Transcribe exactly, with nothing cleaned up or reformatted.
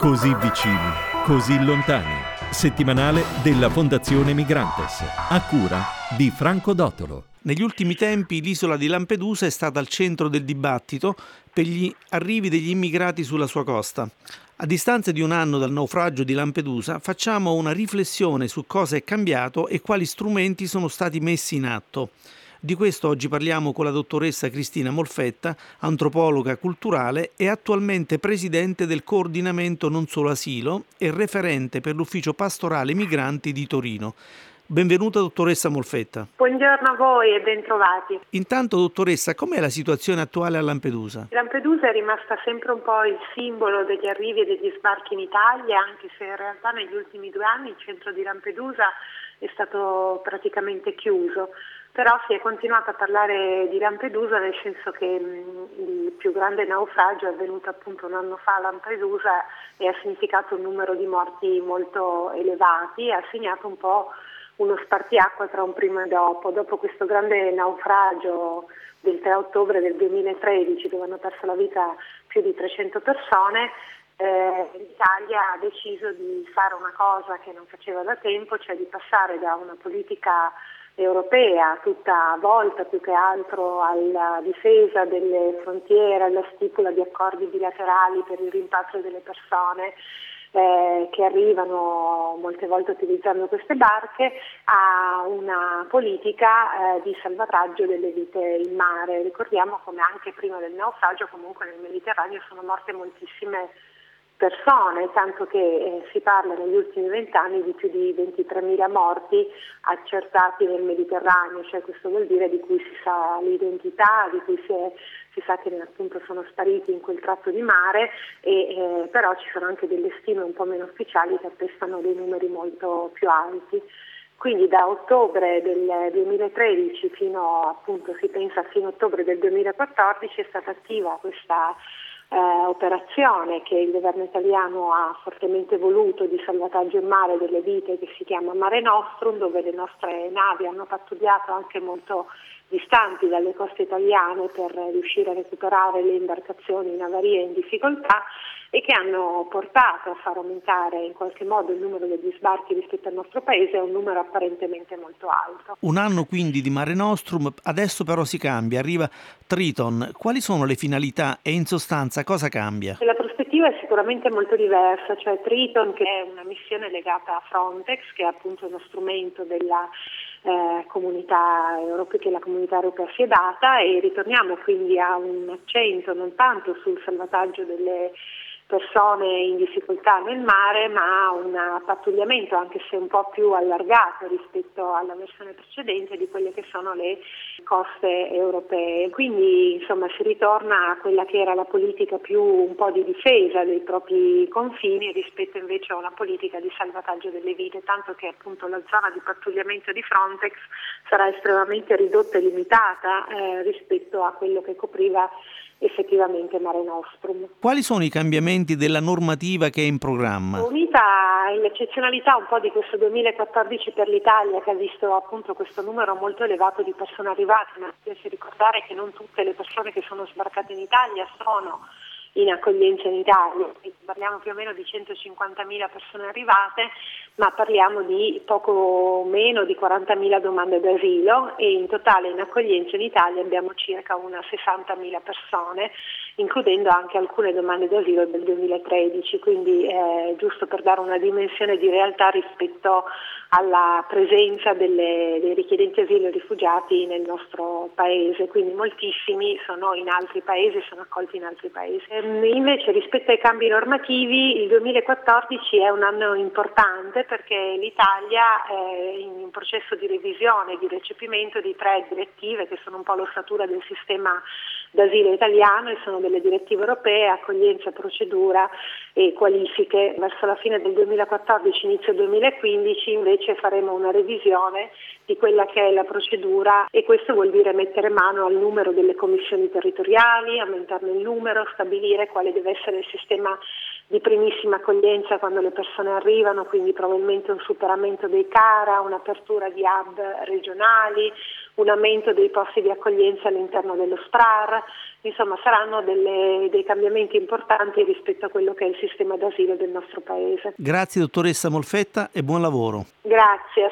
Così vicini, così lontani. Settimanale della Fondazione Migrantes, a cura di Franco Dotolo. Negli ultimi tempi l'isola di Lampedusa è stata al centro del dibattito per gli arrivi degli immigrati sulla sua costa. A distanza di un anno dal naufragio di Lampedusa, facciamo una riflessione su cosa è cambiato e quali strumenti sono stati messi in atto. Di questo oggi parliamo con la dottoressa Cristina Molfetta, antropologa culturale e attualmente presidente del coordinamento Non Solo Asilo e referente per l'ufficio pastorale migranti di Torino. Benvenuta dottoressa Molfetta. Buongiorno a voi e bentrovati. Intanto dottoressa, com'è la situazione attuale a Lampedusa? Lampedusa è rimasta sempre un po' il simbolo degli arrivi e degli sbarchi in Italia, anche se in realtà negli ultimi due anni il centro di Lampedusa è stato praticamente chiuso. Però si è continuato a parlare di Lampedusa nel senso che mh, il più grande naufragio è avvenuto appunto un anno fa a Lampedusa e ha significato un numero di morti molto elevati e ha segnato un po' uno spartiacque tra un prima e dopo. Dopo questo grande naufragio del tre ottobre del duemilatredici, dove hanno perso la vita più di trecento persone, eh, l'Italia ha deciso di fare una cosa che non faceva da tempo, cioè di passare da una politica europea tutta volta più che altro alla difesa delle frontiere, alla stipula di accordi bilaterali per il rimpatrio delle persone eh, che arrivano molte volte utilizzando queste barche, a una politica eh, di salvataggio delle vite in mare. Ricordiamo come anche prima del naufragio comunque nel Mediterraneo sono morte moltissime persone, tanto che eh, si parla negli ultimi vent'anni di più di ventitremila morti accertati nel Mediterraneo, cioè questo vuol dire di cui si sa l'identità, di cui si, è, si sa che appunto sono spariti in quel tratto di mare, e eh, però ci sono anche delle stime un po' meno ufficiali che attestano dei numeri molto più alti. Quindi da ottobre del duemilatredici fino appunto si pensa fino a ottobre del duemilaquattordici è stata attiva questa Eh, operazione che il governo italiano ha fortemente voluto di salvataggio in mare delle vite, che si chiama Mare Nostrum, dove le nostre navi hanno pattugliato anche molto distanti dalle coste italiane per riuscire a recuperare le imbarcazioni in avaria e in difficoltà, e che hanno portato a far aumentare in qualche modo il numero degli sbarchi rispetto al nostro paese a un numero apparentemente molto alto. Un anno quindi di Mare Nostrum, adesso però si cambia, arriva Triton. Quali sono le finalità e in sostanza cosa cambia? La prospettiva è sicuramente molto diversa, cioè Triton, che è una missione legata a Frontex, che è appunto uno strumento della eh, comunità europea, che la comunità europea si è data, e ritorniamo quindi a un accento non tanto sul salvataggio delle persone in difficoltà nel mare, ma un pattugliamento anche se un po' più allargato rispetto alla versione precedente di quelle che sono le coste europee. Quindi insomma si ritorna a quella che era la politica più un po' di difesa dei propri confini rispetto invece a una politica di salvataggio delle vite, tanto che appunto la zona di pattugliamento di Frontex sarà estremamente ridotta e limitata eh, rispetto a quello che copriva effettivamente Mare Nostrum. Quali sono i cambiamenti della normativa che è in programma? Unita all'eccezionalità un po' di questo duemilaquattordici per l'Italia, che ha visto appunto questo numero molto elevato di persone arrivate, ma piace ricordare che non tutte le persone che sono sbarcate in Italia sono in accoglienza in Italia, parliamo più o meno di centocinquantamila persone arrivate, ma parliamo di poco meno di quarantamila domande d'asilo, e in totale in accoglienza in Italia abbiamo circa una sessantamila persone, includendo anche alcune domande d'asilo del duemilatredici, quindi eh, giusto per dare una dimensione di realtà rispetto alla presenza delle, dei richiedenti asilo e rifugiati nel nostro paese, quindi moltissimi sono in altri paesi, sono accolti in altri paesi. Ehm, invece rispetto ai cambi normativi il duemilaquattordici è un anno importante perché l'Italia è in un processo di revisione e di recepimento di tre direttive che sono un po' l'ossatura del sistema d'asilo italiano, e sono delle direttive europee: accoglienza, procedura e qualifiche. Verso la fine del duemilaquattordici, inizio duemilaquindici invece faremo una revisione di quella che è la procedura, e questo vuol dire mettere mano al numero delle commissioni territoriali, aumentarne il numero, stabilire quale deve essere il sistema di primissima accoglienza quando le persone arrivano, quindi probabilmente un superamento dei C A R A, un'apertura di hub regionali, un aumento dei posti di accoglienza all'interno dello S P R A R, insomma saranno delle, dei cambiamenti importanti rispetto a quello che è il sistema d'asilo del nostro Paese. Grazie dottoressa Molfetta e buon lavoro. Grazie.